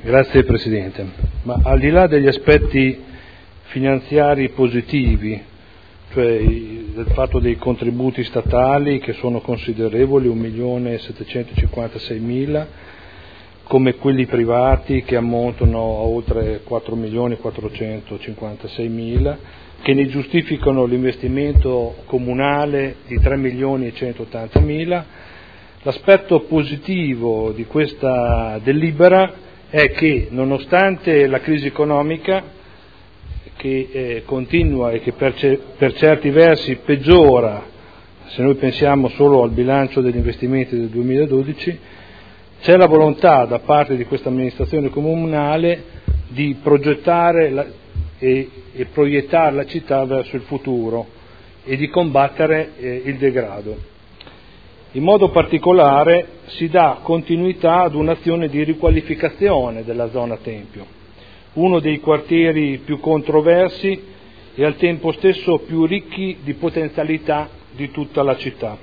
Grazie Presidente. Ma al di là degli aspetti finanziari positivi, cioè del fatto dei contributi statali che sono considerevoli, 1.756.000, come quelli privati che ammontano a oltre 4.456.000, che ne giustificano l'investimento comunale di 3.180.000, l'aspetto positivo di questa delibera è che, nonostante la crisi economica che continua e che per certi versi peggiora, se noi pensiamo solo al bilancio degli investimenti del 2012, c'è la volontà da parte di questa amministrazione comunale di progettare e proiettare la città verso il futuro e di combattere il degrado. In modo particolare si dà continuità ad un'azione di riqualificazione della zona Tempio, uno dei quartieri più controversi e al tempo stesso più ricchi di potenzialità di tutta la città.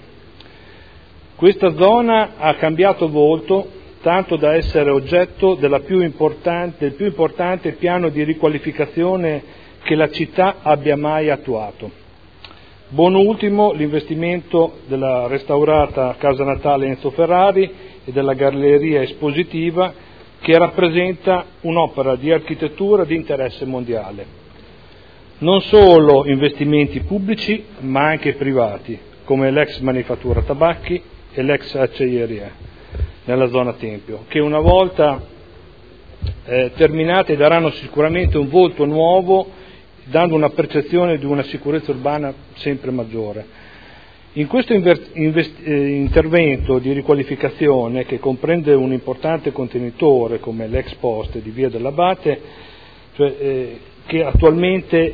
Questa zona ha cambiato volto tanto da essere oggetto del più importante piano di riqualificazione che la città abbia mai attuato. Buon ultimo l'investimento della restaurata Casa Natale Enzo Ferrari e della galleria espositiva, che rappresenta un'opera di architettura di interesse mondiale. Non solo investimenti pubblici, ma anche privati, come l'ex Manifattura Tabacchi e l'ex Acciaieria nella zona Tempio, che una volta terminate daranno sicuramente un volto nuovo, dando una percezione di una sicurezza urbana sempre maggiore. In questo intervento di riqualificazione, che comprende un importante contenitore come l'ex Poste di Via dell'Abate, che attualmente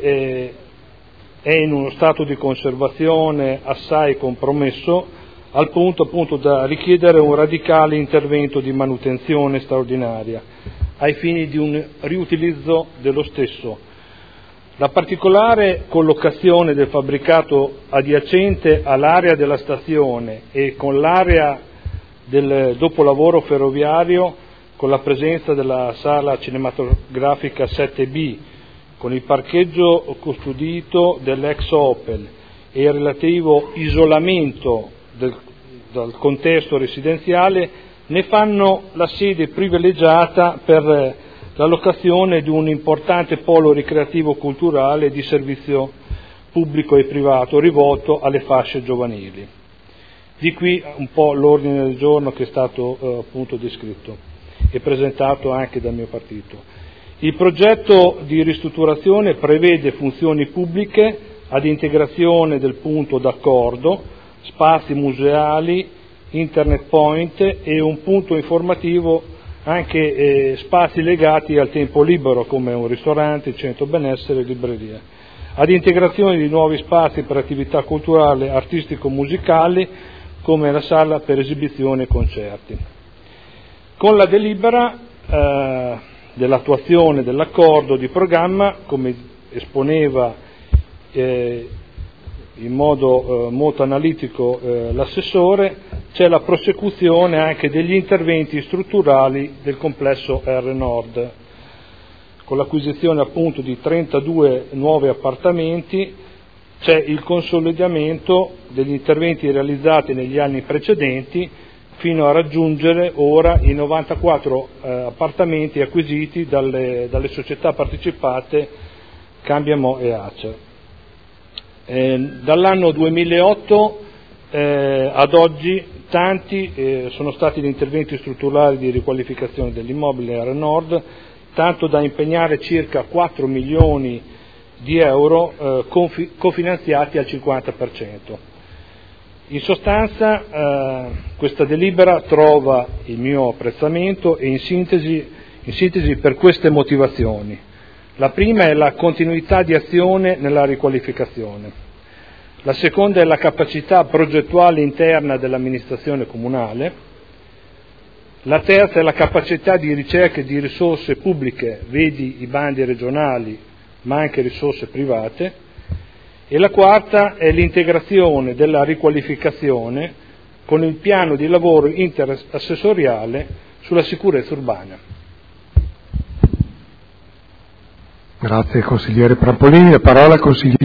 è in uno stato di conservazione assai compromesso, al punto appunto da richiedere un radicale intervento di manutenzione straordinaria ai fini di un riutilizzo dello stesso. La particolare collocazione del fabbricato adiacente all'area della stazione e con l'area del dopolavoro ferroviario, con la presenza della sala cinematografica 7B, con il parcheggio custodito dell'ex Opel e il relativo isolamento dal contesto residenziale, ne fanno la sede privilegiata per la locazione di un importante polo ricreativo culturale di servizio pubblico e privato rivolto alle fasce giovanili. Di qui un po' l'ordine del giorno che è stato appunto descritto e presentato anche dal mio partito. Il progetto di ristrutturazione prevede funzioni pubbliche ad integrazione del punto d'accordo, spazi museali, internet point e un punto informativo, anche spazi legati al tempo libero come un ristorante, centro benessere e libreria, ad integrazione di nuovi spazi per attività culturali, artistico-musicali come la sala per esibizioni e concerti. Con la delibera dell'attuazione dell'accordo di programma, come esponeva in modo molto analitico l'assessore, c'è la prosecuzione anche degli interventi strutturali del complesso R Nord, con l'acquisizione appunto di 32 nuovi appartamenti. C'è il consolidamento degli interventi realizzati negli anni precedenti fino a raggiungere ora i 94 appartamenti acquisiti dalle società partecipate Cambiamo e Acer. Dall'anno 2008 ad oggi tanti sono stati gli interventi strutturali di riqualificazione dell'immobile R Nord, tanto da impegnare circa 4 milioni di euro cofinanziati al 50%. In sostanza questa delibera trova il mio apprezzamento e in sintesi per queste motivazioni. La prima è la continuità di azione nella riqualificazione. La seconda è la capacità progettuale interna dell'amministrazione comunale. La terza è la capacità di ricerca di risorse pubbliche, vedi i bandi regionali, ma anche risorse private. E la quarta è l'integrazione della riqualificazione con il piano di lavoro interassessoriale sulla sicurezza urbana. Grazie consigliere Prampolini, la parola al consigliere